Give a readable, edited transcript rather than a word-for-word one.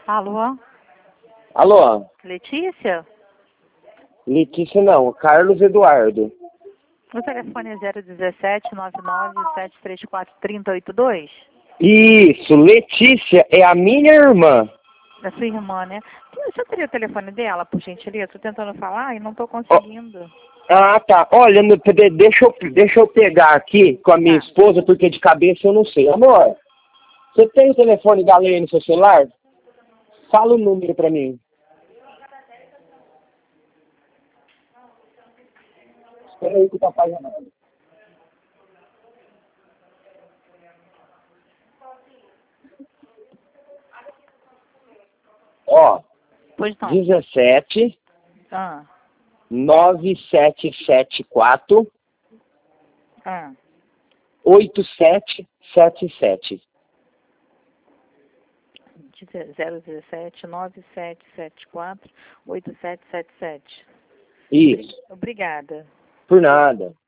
Alô? Alô? Letícia? Letícia não, Carlos Eduardo. O telefone é 017 99 734 3082? Isso, Letícia é a minha irmã. Da sua irmã, né? Você teria o telefone dela, por gentileza? Estou tentando falar e não estou Ó, conseguindo. tá. Olha, deixa eu pegar aqui com a minha esposa, porque de cabeça eu não sei. Amor, você tem o telefone da Lei no seu celular? Fala o número pra mim. Espera aí que o papai já manda. Ó, Pois não. 17 Ah, 9774 ah. 8777. 017 9774 8777. Isso, Obrigada. por nada.